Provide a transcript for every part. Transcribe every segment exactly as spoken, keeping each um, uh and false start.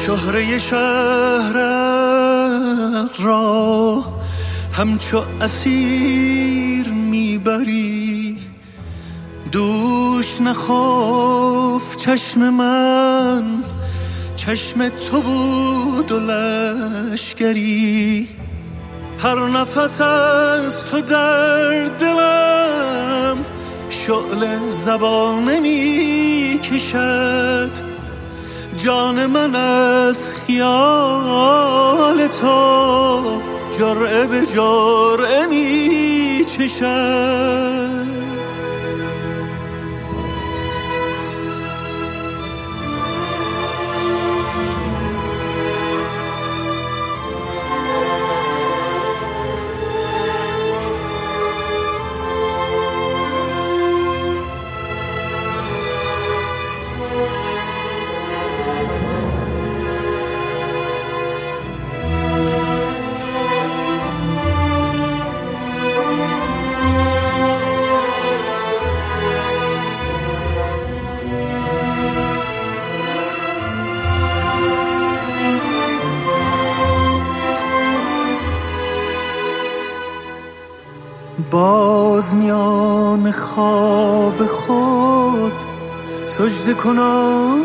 شهره شهرک را همچو اسیر میبری، دوش نخفت چشم من، چشم تو بود و لشکری. هر نفس از تو در دلم شعله زبانه می کشد، جان من از خیال تو جرعه به جرعه می چشد. باز میان خواب خود سجده کنم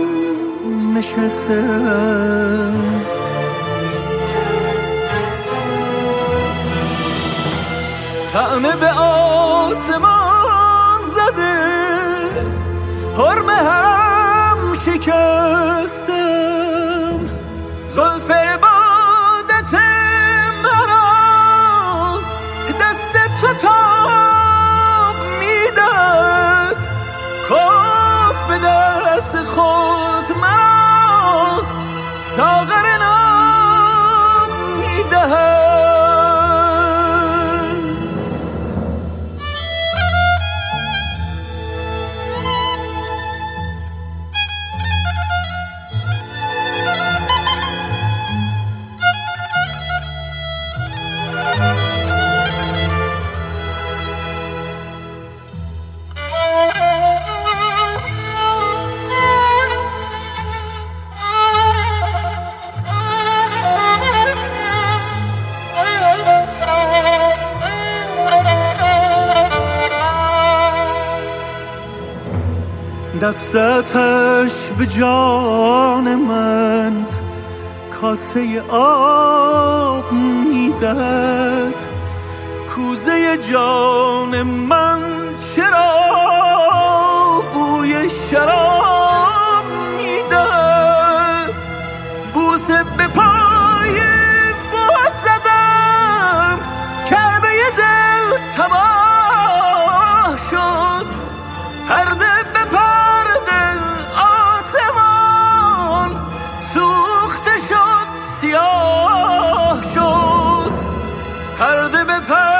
نشستم، طعنه به آسمان زده حرم هم شکستم. زلف عبادت مرا دست تو تاب میداد، کاف به دست خود مرا ساغر نام میدهد. دستش به جان من کاسه آب میداد، کوزه جان من چرا بوی شراب میداد. بوسه به پای بود زدم، کعبه دل تباه شد. پرده به پرده آسمان سوخته شد، سیاه شد. پرده به پرده